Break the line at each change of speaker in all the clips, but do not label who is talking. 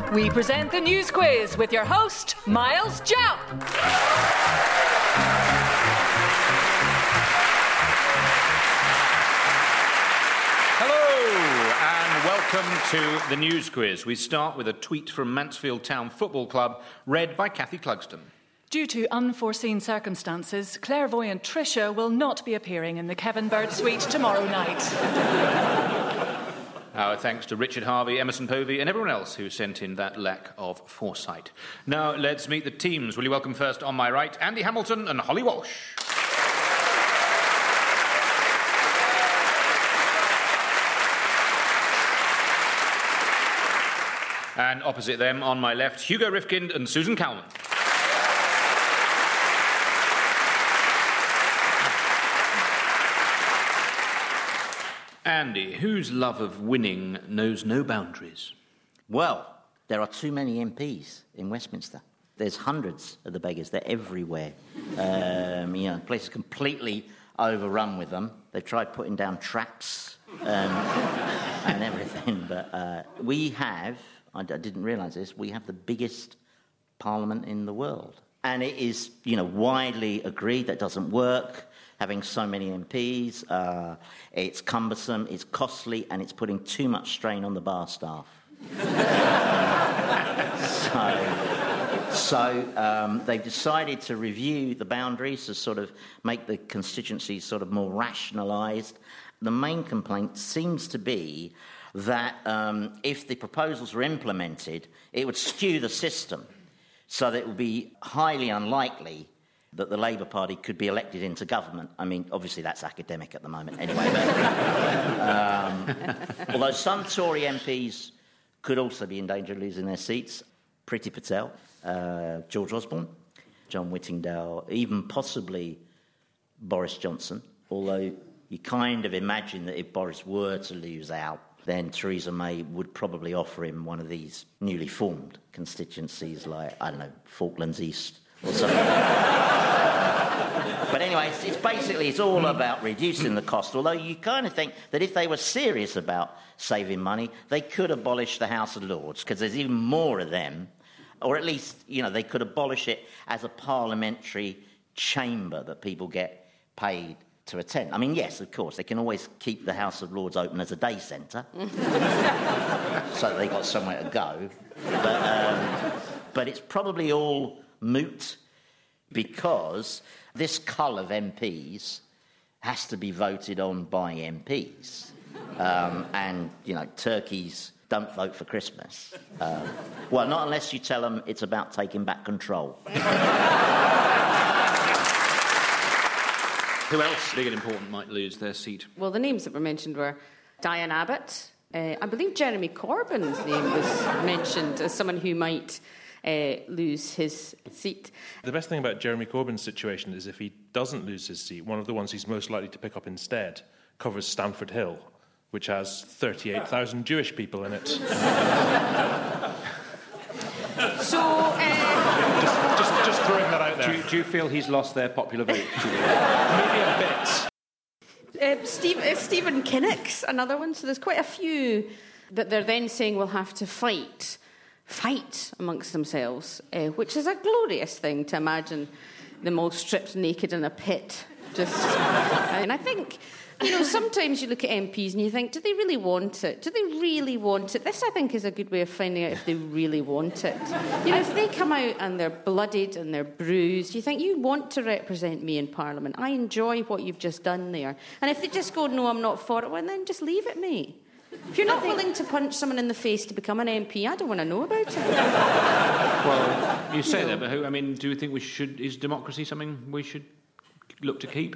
We present the News Quiz with your host, Miles Jump.
Welcome to the News Quiz. We start with a tweet from Mansfield Town Football Club, read by Kathy Clugston.
Due to unforeseen circumstances, clairvoyant Tricia will not be appearing in the Kevin Bird Suite tomorrow night.
Our thanks to Richard Harvey, Emerson Povey and everyone else who sent in that lack of foresight. Now let's meet the teams. Will you welcome first on my right, Andy Hamilton and Holly Walsh. And opposite them, on my left, Hugo Rifkind and Susan Calman. Andy, whose love of winning knows no boundaries?
Well, there are too many MPs in Westminster. There's hundreds of the beggars. They're everywhere. The place is completely overrun with them. They've tried putting down traps and everything. But we have... I didn't realise this, we have the biggest parliament in the world. And it is, widely agreed that doesn't work, having so many MPs. It's cumbersome, it's costly, and it's putting too much strain on the bar staff. So they've decided to review the boundaries to sort of make the constituencies sort of more rationalised. The main complaint seems to be that if the proposals were implemented, it would skew the system so that it would be highly unlikely that the Labour Party could be elected into government. I mean, obviously that's academic at the moment anyway. But, although some Tory MPs could also be in danger of losing their seats. Priti Patel, George Osborne, John Whittingdale, even possibly Boris Johnson, although you kind of imagine that if Boris were to lose out, then Theresa May would probably offer him one of these newly formed constituencies like, I don't know, Falklands East or something. But anyway, it's all about reducing the cost, although you kind of think that if they were serious about saving money, they could abolish the House of Lords, because there's even more of them, or at least, they could abolish it as a parliamentary chamber that people get paid to attend. I mean, yes, of course, they can always keep the House of Lords open as a day centre, so they got somewhere to go. But it's probably all moot because this cull of MPs has to be voted on by MPs. And, turkeys don't vote for Christmas. Well, not unless you tell them it's about taking back control.
Who else, big and important, might lose their seat?
Well, the names that were mentioned were Diane Abbott. I believe Jeremy Corbyn's name was mentioned as someone who might lose his seat.
The best thing about Jeremy Corbyn's situation is if he doesn't lose his seat, one of the ones he's most likely to pick up instead covers Stamford Hill, which has 38,000 Jewish people in it.
So...
Just throwing that out there.
Do you feel he's lost their popular vote?
Maybe a bit.
Stephen Kinnock's another one. So there's quite a few that they're then saying will have to fight amongst themselves, which is a glorious thing to imagine them all stripped naked in a pit. And I think... sometimes you look at MPs and you think, do they really want it? Do they really want it? This, I think, is a good way of finding out if they really want it. If they come out and they're bloodied and they're bruised, you think, you want to represent me in Parliament. I enjoy what you've just done there. And if they just go, no, I'm not for it, well, then just leave it, mate. If you're not willing to punch someone in the face to become an MP, I don't want to know about it.
Well, you say that, but do you think is democracy something we should look to keep?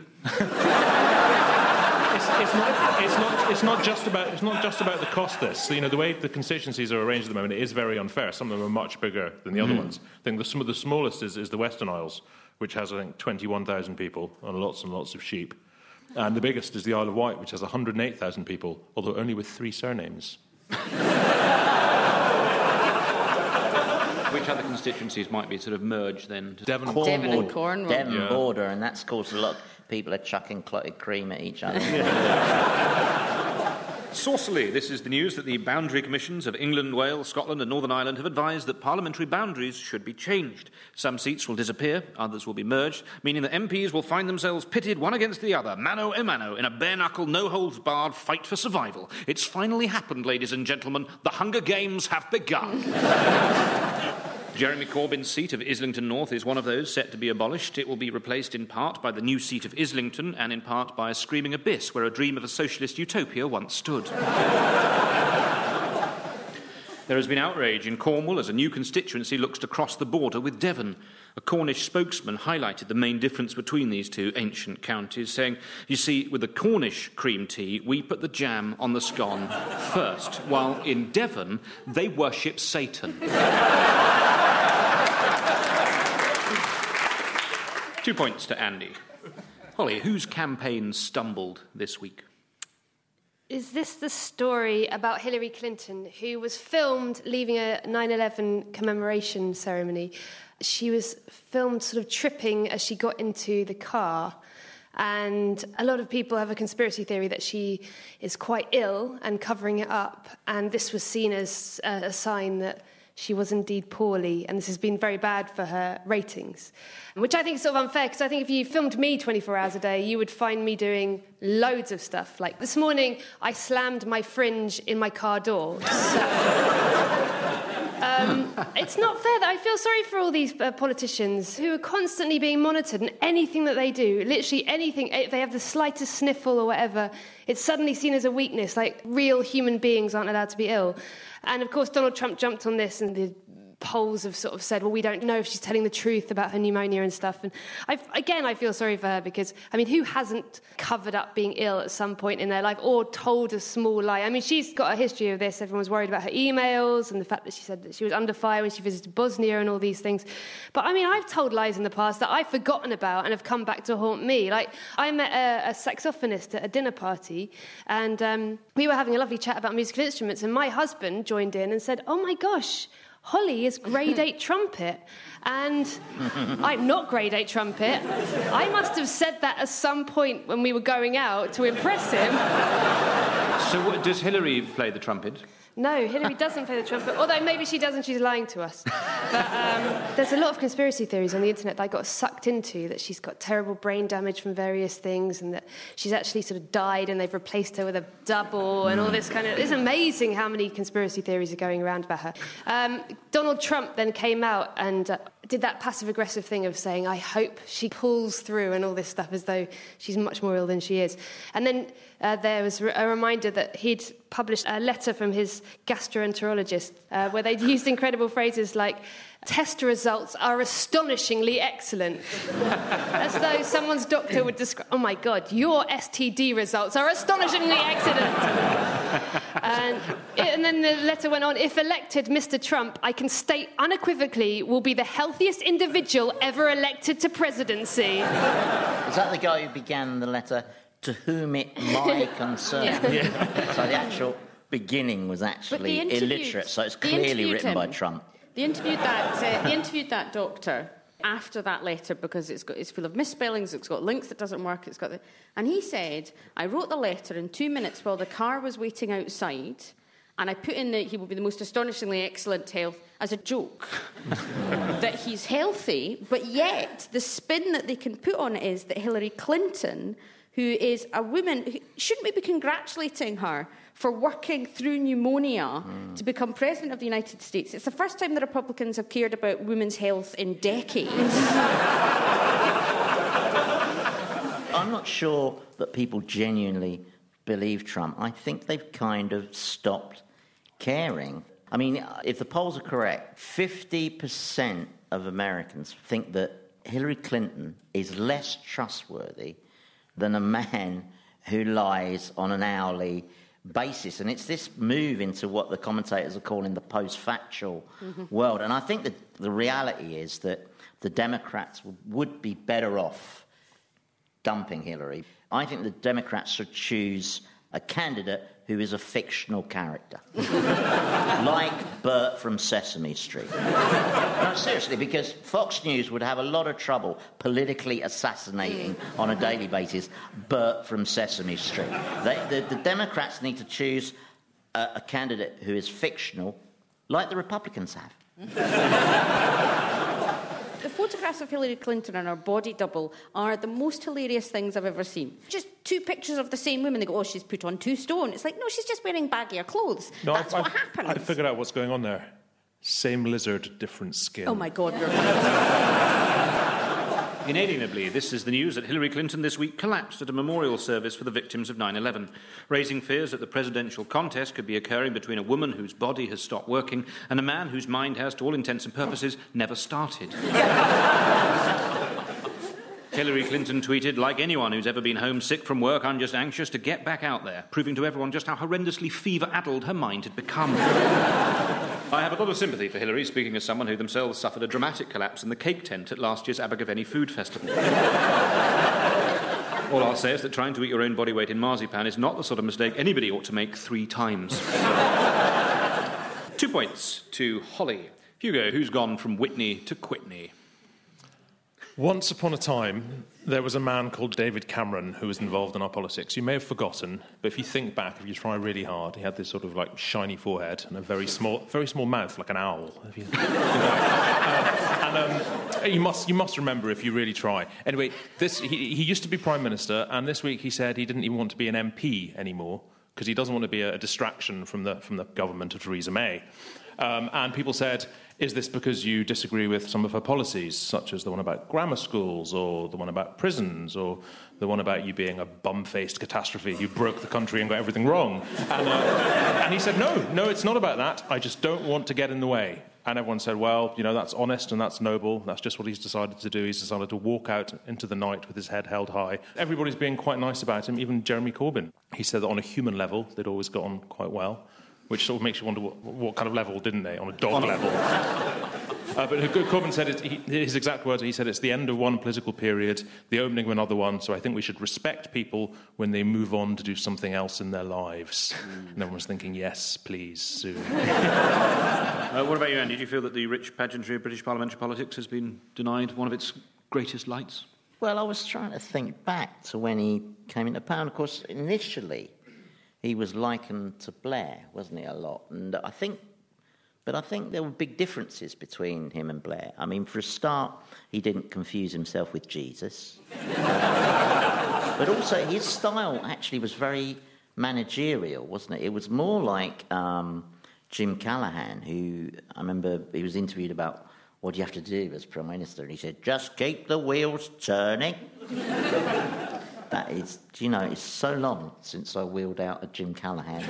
It's not just about the cost. The way the constituencies are arranged at the moment, it is very unfair. Some of them are much bigger than the other ones. I think some of the smallest is the Western Isles, which has 21,000 people and lots of sheep, and the biggest is the Isle of Wight, which has 108,000 people, although only with 3 surnames.
Which other constituencies might be sort of merged then?
Devon and Cornwall.
Devon border, and that's caused a lot of people are chucking clotted cream at each other.
saucily, this is the news that the boundary commissions of England, Wales, Scotland and Northern Ireland have advised that parliamentary boundaries should be changed. Some seats will disappear, others will be merged, meaning that MPs will find themselves pitted one against the other, mano a mano, in a bare-knuckle, no-holds-barred fight for survival. It's finally happened, ladies and gentlemen. The Hunger Games have begun. Jeremy Corbyn's seat of Islington North is one of those set to be abolished. It will be replaced in part by the new seat of Islington and in part by a screaming abyss where a dream of a socialist utopia once stood. There has been outrage in Cornwall as a new constituency looks to cross the border with Devon. A Cornish spokesman highlighted the main difference between these two ancient counties, saying, "You see, with the Cornish cream tea, we put the jam on the scone first, while in Devon, they worship Satan." 2 points to Andy. Holly, whose campaign stumbled this week?
Is this the story about Hillary Clinton, who was filmed leaving a 9/11 commemoration ceremony? She was filmed sort of tripping as she got into the car. And a lot of people have a conspiracy theory that she is quite ill and covering it up. And this was seen as a sign that she was indeed poorly, and this has been very bad for her ratings, which I think is sort of unfair, because I think if you filmed me 24 hours a day, you would find me doing loads of stuff. Like this morning, I slammed my fringe in my car door. It's not fair that I feel sorry for all these politicians who are constantly being monitored, and anything that they do, literally anything, if they have the slightest sniffle or whatever, it's suddenly seen as a weakness, like real human beings aren't allowed to be ill. And of course, Donald Trump jumped on this, and the polls have sort of said, well, we don't know if she's telling the truth about her pneumonia and stuff. And I feel sorry for her because, I mean, who hasn't covered up being ill at some point in their life or told a small lie? I mean, she's got a history of this. Everyone was worried about her emails and the fact that she said that she was under fire when she visited Bosnia and all these things. But, I mean, I've told lies in the past that I've forgotten about and have come back to haunt me. Like, I met a saxophonist at a dinner party, and we were having a lovely chat about musical instruments, and my husband joined in and said, "Oh, my gosh, Holly is grade 8 trumpet." And I'm not grade 8 trumpet. I must have said that at some point when we were going out to impress him.
So does Hillary play the trumpet?
No, Hillary doesn't play the trumpet, although maybe she does and she's lying to us. But there's a lot of conspiracy theories on the internet that I got sucked into, that she's got terrible brain damage from various things and that she's actually sort of died and they've replaced her with a double and all this kind of... It's amazing how many conspiracy theories are going around about her. Donald Trump then came out and did that passive-aggressive thing of saying, I hope she pulls through and all this stuff, as though she's much more ill than she is. And then there was a reminder that he'd published a letter from his gastroenterologist where they'd used incredible phrases like, test results are astonishingly excellent. As though someone's doctor would describe, oh my God, your STD results are astonishingly excellent. And then the letter went on, if elected, Mr. Trump, I can state unequivocally, will be the healthiest individual ever elected to presidency.
Is that the guy who began the letter, to whom it may concern? Yeah. So the actual beginning was actually illiterate, so it's clearly written by Trump.
They interviewed that doctor after that letter because it's full of misspellings, it's got links that doesn't work, and he said, I wrote the letter in 2 minutes while the car was waiting outside, and I put in that he will be the most astonishingly excellent health as a joke. That he's healthy, but yet the spin that they can put on it is that Hillary Clinton, who is a woman, shouldn't we be congratulating her for working through pneumonia to become President of the United States? It's the first time the Republicans have cared about women's health in decades.
I'm not sure that people genuinely believe Trump. I think they've kind of stopped caring. I mean, if the polls are correct, 50% of Americans think that Hillary Clinton is less trustworthy than a man who lies on an hourly basis. And it's this move into what the commentators are calling the post-factual world. And I think that the reality is that the Democrats would be better off dumping Hillary. I think the Democrats should choose a candidate who is a fictional character. Like Bert from Sesame Street. No, seriously, because Fox News would have a lot of trouble politically assassinating on a daily basis Bert from Sesame Street. The Democrats need to choose a candidate who is fictional, like the Republicans have.
The photographs of Hillary Clinton and her body double are the most hilarious things I've ever seen. Just two pictures of the same woman. They go, oh, she's put on 2 stone. It's like, no, she's just wearing baggier clothes.
No,
That's what happens.
I figured out what's going on there. Same lizard, different skin.
Oh, my God.
Inalienably, this is the news that Hillary Clinton this week collapsed at a memorial service for the victims of 9/11, raising fears that the presidential contest could be occurring between a woman whose body has stopped working and a man whose mind has, to all intents and purposes, never started. Hillary Clinton tweeted, like anyone who's ever been homesick from work, I'm just anxious to get back out there, proving to everyone just how horrendously fever-addled her mind had become. I have a lot of sympathy for Hillary, speaking as someone who themselves suffered a dramatic collapse in the cake tent at last year's Abergavenny Food Festival. All I'll say is that trying to eat your own body weight in marzipan is not the sort of mistake anybody ought to make 3 times. 2 points to Holly. Hugo, who's gone from Whitney to Quitney?
Once upon a time, there was a man called David Cameron who was involved in our politics. You may have forgotten, but if you think back, if you try really hard, he had this sort of like shiny forehead and a very small mouth, like an owl. You must remember if you really try. Anyway, he used to be Prime Minister, and this week he said he didn't even want to be an MP anymore because he doesn't want to be a distraction from the government of Theresa May. And people said, is this because you disagree with some of her policies, such as the one about grammar schools, or the one about prisons, or the one about you being a bum-faced catastrophe who broke the country and got everything wrong? And he said, no, it's not about that. I just don't want to get in the way. And everyone said, well, that's honest and that's noble. That's just what he's decided to do. He's decided to walk out into the night with his head held high. Everybody's being quite nice about him, even Jeremy Corbyn. He said that on a human level, they'd always got on quite well, which sort of makes you wonder what kind of level, didn't they, on a dog level. But Corbyn said, his exact words, he said, it's the end of one political period, the opening of another one, so I think we should respect people when they move on to do something else in their lives. And everyone's thinking, yes, please, soon.
What about you, Andy? Do you feel that the rich pageantry of British parliamentary politics has been denied one of its greatest lights?
Well, I was trying to think back to when he came into power. Of course, initially, he was likened to Blair, wasn't he, a lot? And I think there were big differences between him and Blair. I mean, for a start, he didn't confuse himself with Jesus. But also, his style actually was very managerial, wasn't it? It was more like Jim Callaghan, who, I remember he was interviewed about what do you have to do as Prime Minister, and he said, just keep the wheels turning. That is, it's so long since I wheeled out a Jim Callaghan.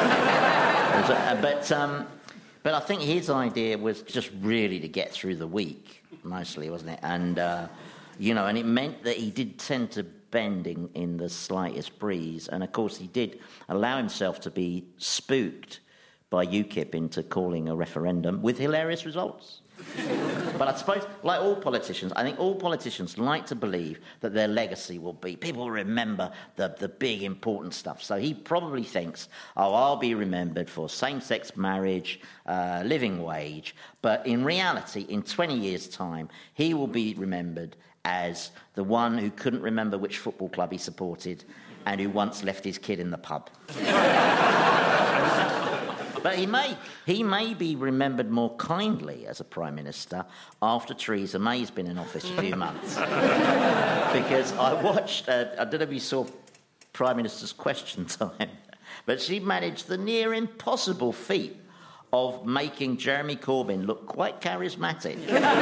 But I think his idea was just really to get through the week, mostly, wasn't it? And, and it meant that he did tend to bend in the slightest breeze. And, of course, he did allow himself to be spooked by UKIP into calling a referendum with hilarious results. But I suppose, like all politicians, I think all politicians like to believe that their legacy will be, people remember the big important stuff. So he probably thinks, I'll be remembered for same-sex marriage, living wage. But in reality, in 20 years' time, he will be remembered as the one who couldn't remember which football club he supported and who once left his kid in the pub. But he may be remembered more kindly as a Prime Minister after Theresa May's been in office a few months. Because I watched, I don't know if you saw Prime Minister's Question Time, but she managed the near impossible feat of making Jeremy Corbyn look quite charismatic.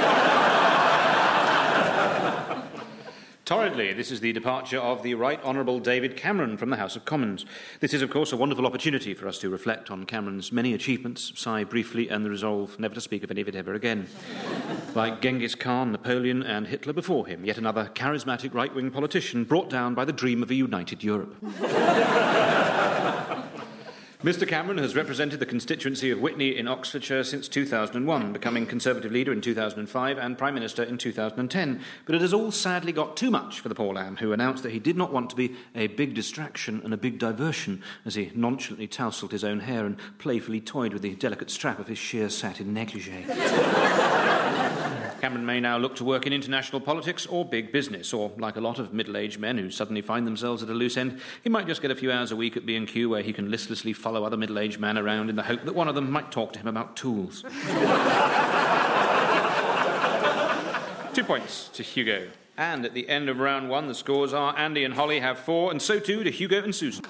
Torridly, this is the departure of the Right Honourable David Cameron from the House of Commons. This is, of course, a wonderful opportunity for us to reflect on Cameron's many achievements, sigh briefly, and the resolve never to speak of any of it ever again. Like Genghis Khan, Napoleon, and Hitler before him, yet another charismatic right-wing politician brought down by the dream of a united Europe. Mr Cameron has represented the constituency of Witney in Oxfordshire since 2001, becoming Conservative leader in 2005 and Prime Minister in 2010. But it has all sadly got too much for the poor lamb, who announced that he did not want to be a big distraction and a big diversion as he nonchalantly tousled his own hair and playfully toyed with the delicate strap of his sheer satin negligee. Cameron may now look to work in international politics or big business, or, like a lot of middle-aged men who suddenly find themselves at a loose end, he might just get a few hours a week at B&Q where he can listlessly follow other middle-aged men around in the hope that one of them might talk to him about tools. 2 points to Hugo. And at the end of round one, the scores are Andy and Holly have 4, and so too do Hugo and Susan.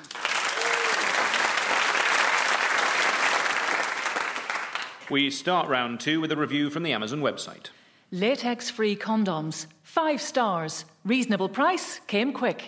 We start round 2 with a review from the Amazon website.
Latex-free condoms. 5 stars. Reasonable price. Came quick.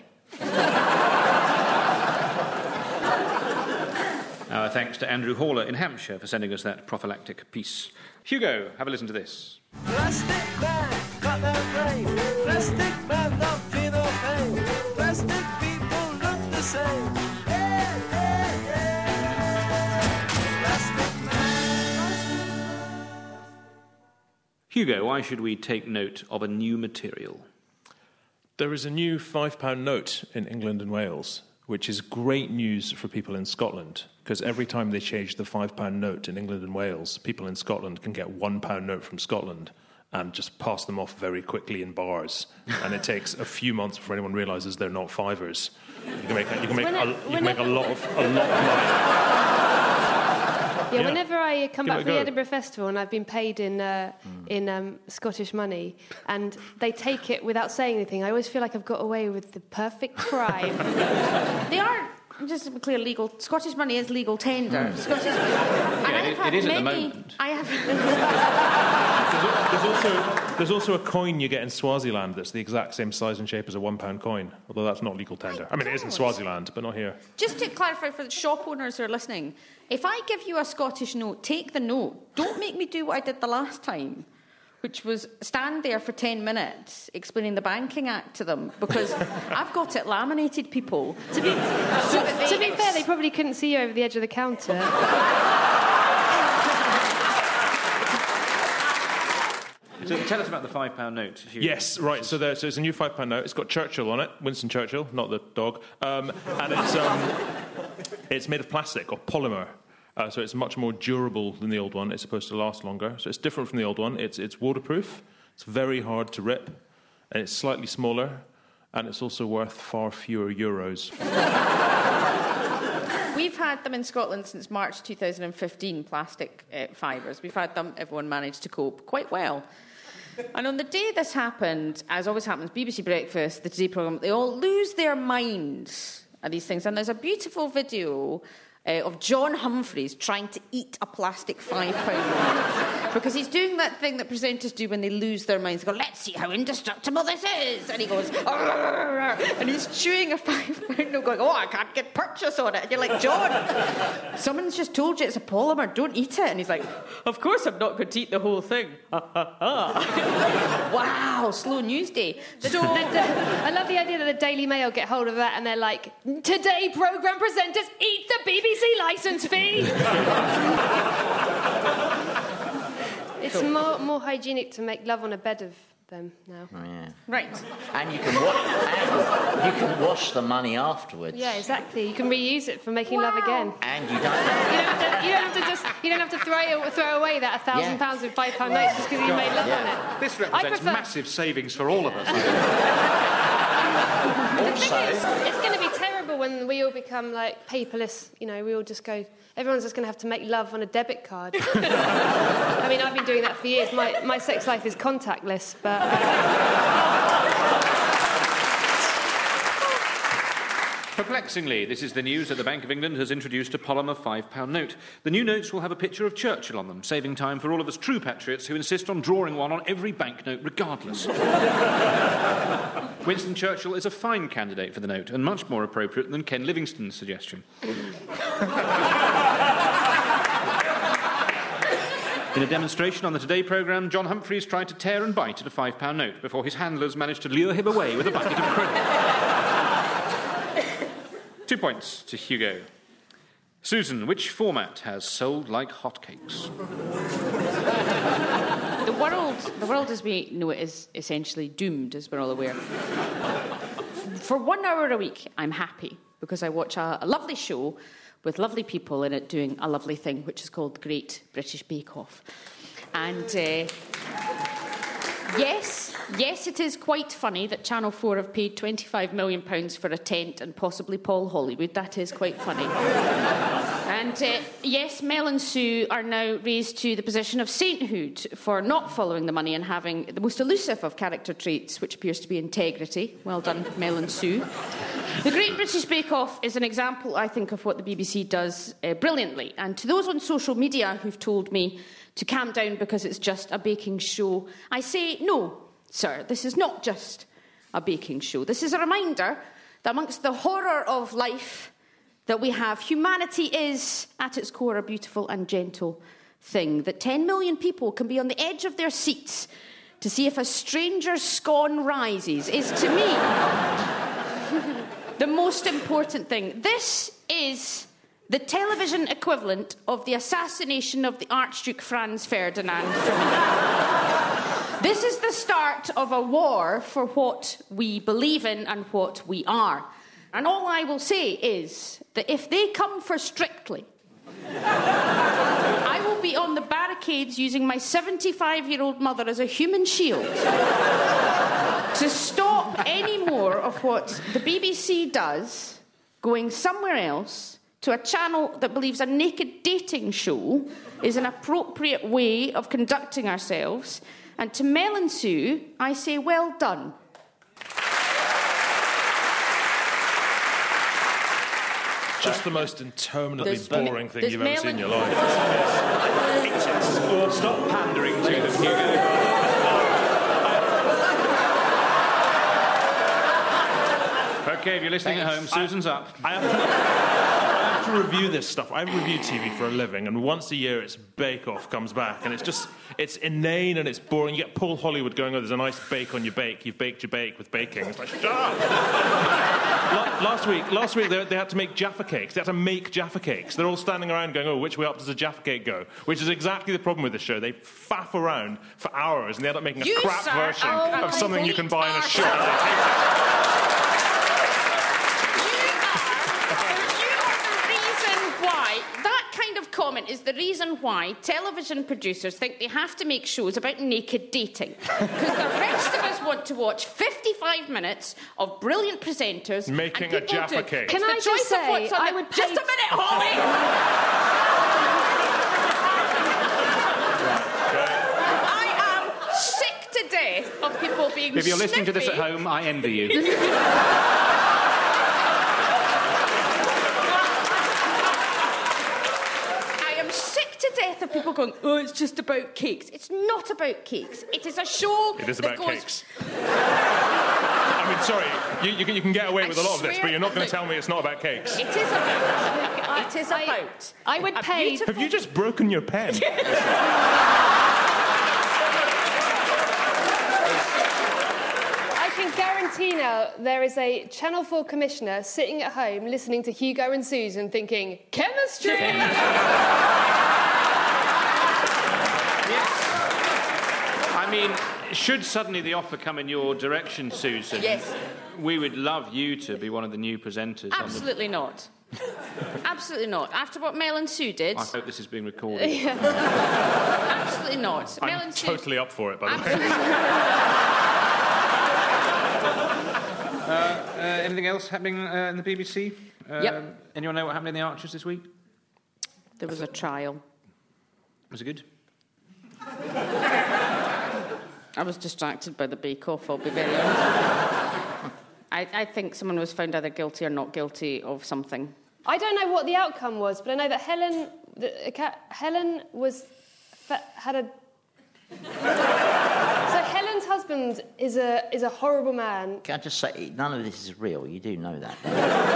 Our thanks to Andrew Haller in Hampshire for sending us that prophylactic piece. Hugo, have a listen to this.
Plastic man, got no brain. Plastic man, don't feel no pain. Plastic people look the same. Hey, hey, hey. Plastic man.
Hugo, why should we take note of a new material?
There is a new £5 note in England and Wales, which is great news for people in Scotland, because every time they change the £5 note in England and Wales, people in Scotland can get £1 note from Scotland and just pass them off very quickly in bars. And it takes a few months before anyone realises they're not fivers. You can make a lot of money.
Yeah, whenever I come back from the Edinburgh Festival and I've been paid in Scottish money and they take it without saying anything, I always feel like I've got away with the perfect crime.
They are, just to be clear, legal. Scottish money is legal tender. Scottish,
it is at the moment.
I have.
There's also a coin you get in Swaziland that's the exact same size and shape as a £1 coin, although that's not legal tender. I mean, it is in Swaziland, but not here.
Just to clarify for the shop owners who are listening, if I give you a Scottish note, take the note. Don't make me do what I did the last time, which was stand there for 10 minutes explaining the Banking Act to them, because I've got it laminated, people.
To be fair, they probably couldn't see you over the edge of the counter.
So tell us about the £5 note, Hugo.
Yes, right. So it's a new £5 note. It's got Churchill on it, Winston Churchill, not the dog, and it's made of plastic or polymer. So it's much more durable than the old one. It's supposed to last longer. So it's different from the old one. It's waterproof. It's very hard to rip, and it's slightly smaller, and it's also worth far fewer euros.
We've had them in Scotland since March 2015, plastic fibres. We've had them, everyone managed to cope quite well. And on the day this happened, as always happens, BBC Breakfast, the Today programme, they all lose their minds at these things. And there's a beautiful video of John Humphreys trying to eat a plastic £5 note. Because he's doing that thing that presenters do when they lose their minds. They go, let's see how indestructible this is. And he goes, and he's chewing a £5 note going, I can't get purchase on it. And you're like, John, someone's just told you it's a polymer, don't eat it. And he's like, of course I'm not going to eat the whole thing. Wow, slow news day.
I love the idea that the Daily Mail get hold of that and they're like, today programme presenters eat the BBC licence fee. It's more hygienic to make love on a bed of them now.
Oh, yeah.
Right.
And you can wash the money afterwards.
Yeah, exactly. You can reuse it for making love again.
And you
don't have to throw away that £1,000 with £5 notes just because you made love on it.
This represents massive savings for all of us.
Also,
It's going to be terrible when we all become like paperless. You know, we all just go. Everyone's just going to have to make love on a debit card. I mean, I've been doing that for years. My sex life is contactless, but.
Perplexingly, this is the news that the Bank of England has introduced a polymer £5 note. The new notes will have a picture of Churchill on them, saving time for all of us true patriots who insist on drawing one on every banknote regardless. Winston Churchill is a fine candidate for the note, and much more appropriate than Ken Livingstone's suggestion. In a demonstration on the Today programme, John Humphreys tried to tear and bite at a £5 note before his handlers managed to lure him away with a bucket of credit. 2 points to Hugo. Susan, which format has sold like hotcakes?
The world as we know it is essentially doomed, as we're all aware. For 1 hour a week, I'm happy because I watch a lovely show with lovely people in it doing a lovely thing, which is called the Great British Bake Off. And yes, it is quite funny that Channel 4 have paid £25 million for a tent and possibly Paul Hollywood. That is quite funny. And yes, Mel and Sue are now raised to the position of sainthood for not following the money and having the most elusive of character traits, which appears to be integrity. Well done, Mel and Sue. The Great British Bake Off is an example, I think, of what the BBC does brilliantly. And to those on social media who've told me to calm down because it's just a baking show, I say, no, sir, this is not just a baking show. This is a reminder that amongst the horror of life that we have, humanity is, at its core, a beautiful and gentle thing. That 10 million people can be on the edge of their seats to see if a stranger's scone rises is, to me, the most important thing. This is the television equivalent of the assassination of the Archduke Franz Ferdinand for me. This is the start of a war for what we believe in and what we are. And all I will say is that if they come for Strictly, I will be on the barricades using my 75-year-old mother as a human shield to stop any more of what the BBC does going somewhere else to a channel that believes a naked dating show is an appropriate way of conducting ourselves. And to Mel and Sue, I say, well done.
Just the most interminably boring thing you've ever seen in your life.
Stop pandering to them, Hugo. OK, if you're listening at home, Susan's up.
I have to review this stuff. I review TV for a living, and once a year it's Bake Off comes back, and it's inane and it's boring. You get Paul Hollywood going, oh, there's a nice bake on your bake. You've baked your bake with baking. It's like, shut up! Last week they had to make Jaffa cakes. They had to make Jaffa cakes. They're all standing around going, oh, which way up does a Jaffa cake go? Which is exactly the problem with this show. They faff around for hours, and they end up making a crap version of something you can buy in a shop.
Comment is the reason why television producers think they have to make shows about naked dating. Because the rest of us want to watch 55 minutes of brilliant presenters
making a Jaffa cake.
Can I just say, I would pay...
Just a minute, Holly! I am sick to death of people being
If you're listening to this at home, I envy you.
Of people going, oh, it's just about cakes. It's not about cakes. It is a show.
It is about cakes. I mean, sorry, you can get away with a lot of this, but you're not going to tell me it's not about cakes.
It is about. It is about.
I would pay.
Have you just broken your pen?
I can guarantee now there is a Channel 4 commissioner sitting at home listening to Hugo and Susan thinking, chemistry!
I mean, should suddenly the offer come in your direction, Susan,
yes,
we would love you to be one of the new presenters.
Absolutely not. Absolutely not. After what Mel and Sue did...
I hope this is being recorded.
Absolutely not.
I'm
Mel and Sue...
totally up for it, by the way.
Anything else happening in the BBC?
Yep.
Anyone know what happened in the Archers this week?
There was a trial.
Was it good?
I was distracted by the Bake Off, I'll be very honest. I think someone was found either guilty or not guilty of something.
I don't know what the outcome was, but I know that Helen had a... So Helen's husband is a horrible man.
Can I just say, none of this is real. You do know that.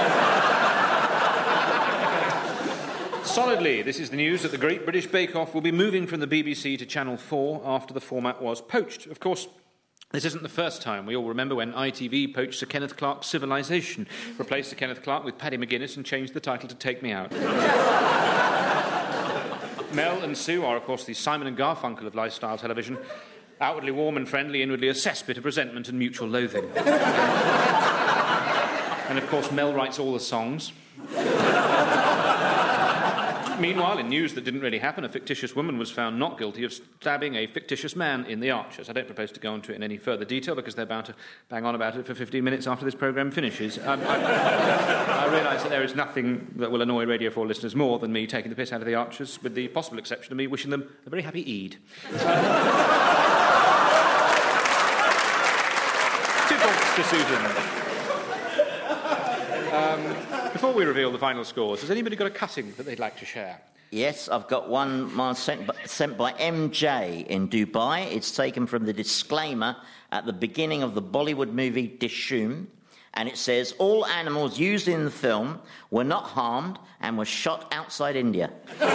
Solidly, this is the news that the Great British Bake Off will be moving from the BBC to Channel 4 after the format was poached. Of course, This isn't the first time. We all remember when ITV poached Sir Kenneth Clarke's Civilization, replaced Sir Kenneth Clarke with Paddy McGuinness and changed the title to Take Me Out. Mel and Sue are, of course, the Simon and Garfunkel of lifestyle television. Outwardly warm and friendly, inwardly a cesspit of resentment and mutual loathing. And, of course, Mel writes all the songs. Meanwhile, in news that didn't really happen, a fictitious woman was found not guilty of stabbing a fictitious man in The Archers. I don't propose to go into it in any further detail because they're bound to bang on about it for 15 minutes after this programme finishes. I realise that there is nothing that will annoy Radio 4 listeners more than me taking the piss out of The Archers, with the possible exception of me wishing them a very happy Eid. 2 points to Susan. Before we reveal the final scores, has anybody got a cutting that they'd like to share?
Yes, I've got one sent by MJ in Dubai. It's taken from the disclaimer at the beginning of the Bollywood movie Dishoom, and it says, all animals used in the film were not harmed and were shot outside India.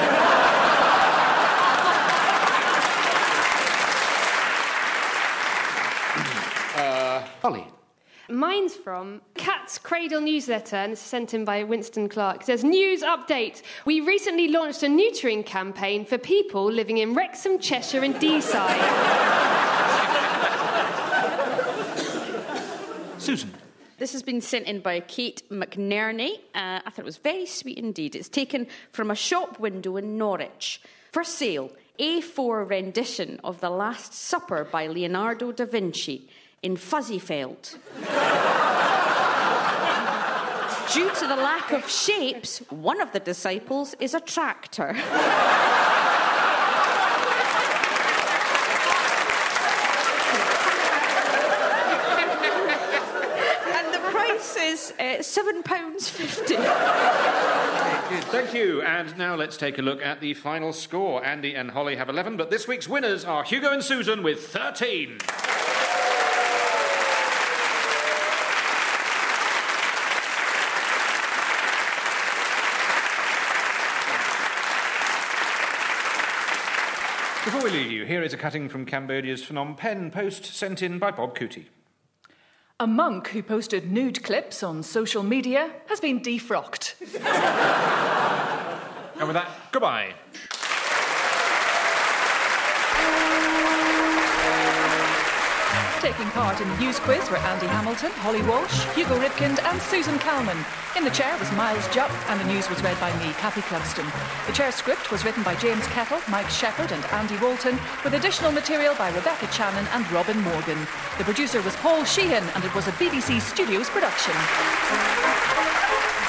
Holly.
Mine's from Cat's Cradle newsletter, and it's sent in by Winston Clark. It says, news update. We recently launched a neutering campaign for people living in Wrexham, Cheshire and Deeside.
Susan.
This has been sent in by Kate McNerney. I thought it was very sweet indeed. It's taken from a shop window in Norwich. For sale, A4 rendition of The Last Supper by Leonardo da Vinci in fuzzy felt. Due to the lack of shapes, one of the disciples is a tractor. And the price is £7.50.
Thank you. And now let's take a look at the final score. Andy and Holly have 11, but this week's winners are Hugo and Susan with 13. Before we leave you, here is a cutting from Cambodia's Phnom Penh Post sent in by Bob Cootie.
A monk who posted nude clips on social media has been defrocked.
And with that, goodbye.
Taking part in the news quiz were Andy Hamilton, Holly Walsh, Hugo Ripkind and Susan Calman. In the chair was Miles Jupp and the news was read by me, Cathy Clugston. The chair script was written by James Kettle, Mike Shepherd and Andy Walton, with additional material by Rebecca Channon and Robin Morgan. The producer was Paul Sheehan and it was a BBC Studios production.